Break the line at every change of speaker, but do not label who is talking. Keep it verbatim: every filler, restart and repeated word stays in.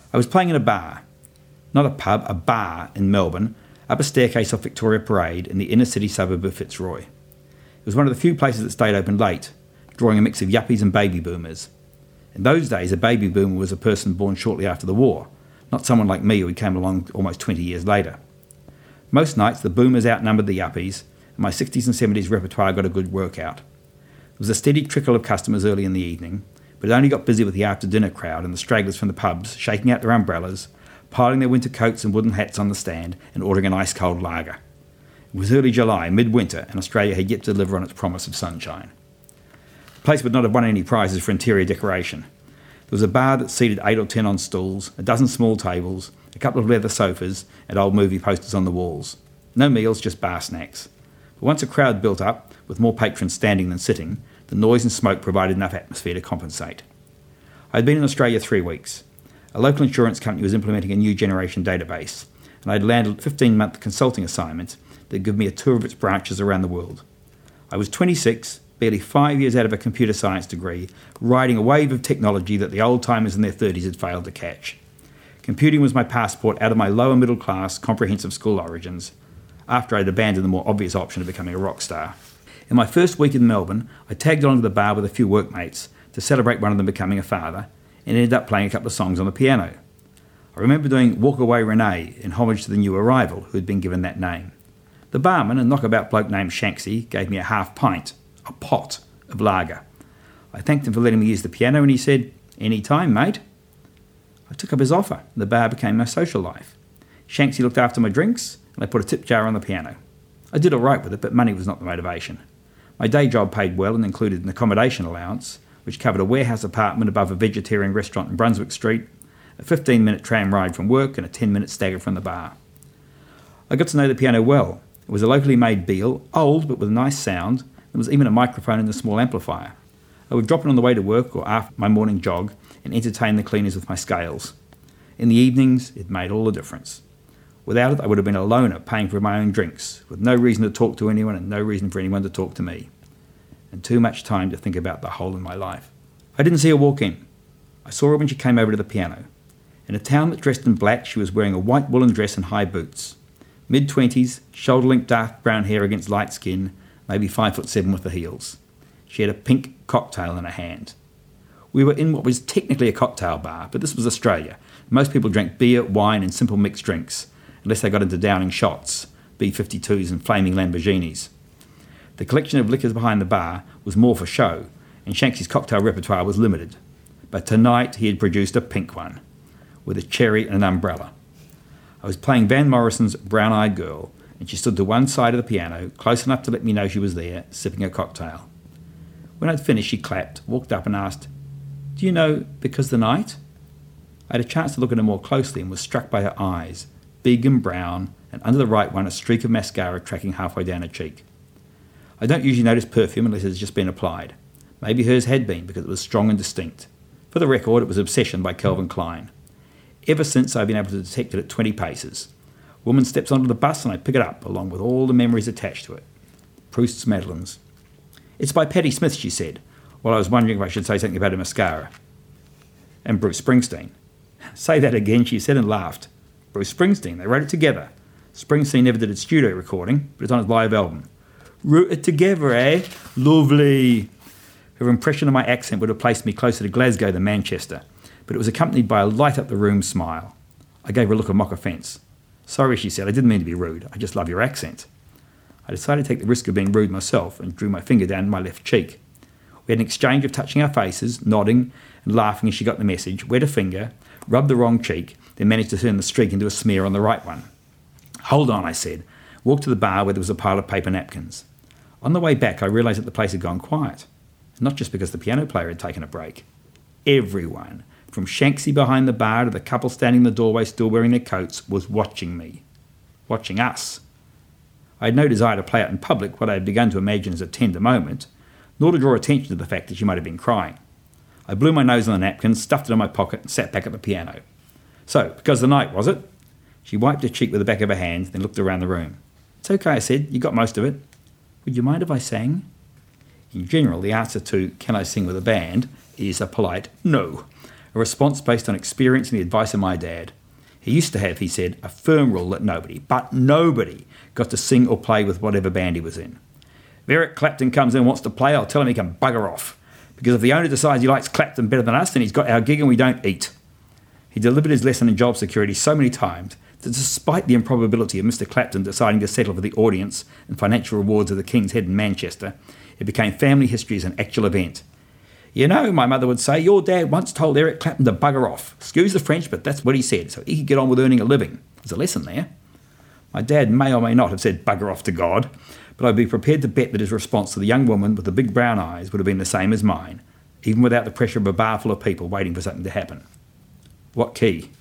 I was playing in a bar. Not a pub, a bar in Melbourne, up a staircase off Victoria Parade in the inner city suburb of Fitzroy. It was one of the few places that stayed open late, drawing a mix of yuppies and baby boomers. In those days, a baby boomer was a person born shortly after the war, not someone like me who came along almost twenty years later. Most nights, the boomers outnumbered the yuppies, and my sixties and seventies repertoire got a good workout. There was a steady trickle of customers early in the evening, but it only got busy with the after-dinner crowd and the stragglers from the pubs shaking out their umbrellas, piling their winter coats and wooden hats on the stand and ordering an ice-cold lager. It was early July, midwinter, and Australia had yet to deliver on its promise of sunshine. The place would not have won any prizes for interior decoration. There was a bar that seated eight or ten on stools, a dozen small tables, a couple of leather sofas, and old movie posters on the walls. No meals, just bar snacks. But once a crowd built up, with more patrons standing than sitting, the noise and smoke provided enough atmosphere to compensate. I had been in Australia three weeks. A local insurance company was implementing a new generation database, and I had landed a fifteen-month consulting assignment that gave me a tour of its branches around the world. I was twenty-six, barely five years out of a computer science degree, riding a wave of technology that the old-timers in their thirties had failed to catch. Computing was my passport out of my lower middle-class comprehensive school origins, after I had abandoned the more obvious option of becoming a rock star. In my first week in Melbourne, I tagged along to the bar with a few workmates to celebrate one of them becoming a father, and ended up playing a couple of songs on the piano. I remember doing Walk Away Renee in homage to the new arrival who had been given that name. The barman, a knockabout bloke named Shanksy, gave me a half pint, a pot, of lager. I thanked him for letting me use the piano, and he said, "Any time, mate." I took up his offer, and the bar became my social life. Shanksy looked after my drinks, and I put a tip jar on the piano. I did all right with it, but money was not the motivation. My day job paid well and included an accommodation allowance, which covered a warehouse apartment above a vegetarian restaurant in Brunswick Street, a fifteen-minute tram ride from work, and a ten-minute stagger from the bar. I got to know the piano well. It was a locally made Beal, old but with a nice sound. There was even a microphone and a small amplifier. I would drop it on the way to work or after my morning jog and entertain the cleaners with my scales. In the evenings, it made all the difference. Without it, I would have been a loner paying for my own drinks, with no reason to talk to anyone and no reason for anyone to talk to me. And too much time to think about the hole in my life. I didn't see her walk in. I saw her when she came over to the piano. In a town that dressed in black, she was wearing a white woolen dress and high boots. Mid-twenties, shoulder-length dark brown hair against light skin, maybe five foot seven with the heels. She had a pink cocktail in her hand. We were in what was technically a cocktail bar, but this was Australia. Most people drank beer, wine and simple mixed drinks, unless they got into downing shots, B fifty-twos and flaming Lamborghinis. The collection of liquors behind the bar was more for show, and Shanksy's cocktail repertoire was limited. But tonight he had produced a pink one, with a cherry and an umbrella. I was playing Van Morrison's Brown Eyed Girl, and she stood to one side of the piano, close enough to let me know she was there, sipping her cocktail. When I'd finished, she clapped, walked up and asked, "Do you know Because the Night?" I had a chance to look at her more closely and was struck by her eyes, big and brown, and under the right one a streak of mascara tracking halfway down her cheek. I don't usually notice perfume unless it has just been applied. Maybe hers had been because it was strong and distinct. For the record, it was Obsession by Calvin Klein. Ever since, I've been able to detect it at twenty paces. A woman steps onto the bus and I pick it up, along with all the memories attached to it. Proust's Madeleines. "It's by Patti Smith," she said, while I was wondering if I should say something about her mascara. "And Bruce Springsteen." "Say that again," she said and laughed. "Bruce Springsteen, they wrote it together. Springsteen never did a studio recording, but it's on his live album." "Wrote it together, eh? Lovely." Her impression of my accent would have placed me closer to Glasgow than Manchester, but it was accompanied by a light-up-the-room smile. I gave her a look of mock offence. "Sorry," she said, "I didn't mean to be rude. I just love your accent." I decided to take the risk of being rude myself and drew my finger down my left cheek. We had an exchange of touching our faces, nodding and laughing as she got the message, wet a finger, rubbed the wrong cheek, then managed to turn the streak into a smear on the right one. "Hold on," I said, walked to the bar where there was a pile of paper napkins. On the way back, I realised that the place had gone quiet, not just because the piano player had taken a break. Everyone, from Shanksy behind the bar to the couple standing in the doorway still wearing their coats, was watching me. Watching us. I had no desire to play out in public what I had begun to imagine as a tender moment, nor to draw attention to the fact that she might have been crying. I blew my nose on the napkin, stuffed it in my pocket, and sat back at the piano. "So, because the night, was it?" She wiped her cheek with the back of her hand, then looked around the room. "It's okay," I said. "You got most of it." "Would you mind if I sang?" In general, the answer to "can I sing with a band" is a polite no. a response based on experience and the advice of my dad. He used to have, he said, a firm rule that nobody, but nobody, got to sing or play with whatever band he was in. If Eric Clapton comes in and wants to play, I'll tell him he can bugger off. Because if the owner decides he likes Clapton better than us, then he's got our gig and we don't eat. He delivered his lesson in job security so many times that despite the improbability of Mister Clapton deciding to settle for the audience and financial rewards of the King's Head in Manchester, it became family history as an actual event. You know, my mother would say, your dad once told Eric Clapton to bugger off. Excuse the French, but that's what he said, so he could get on with earning a living. There's a lesson there. My dad may or may not have said bugger off to God, but I'd be prepared to bet that his response to the young woman with the big brown eyes would have been the same as mine, even without the pressure of a bar full of people waiting for something to happen. What key?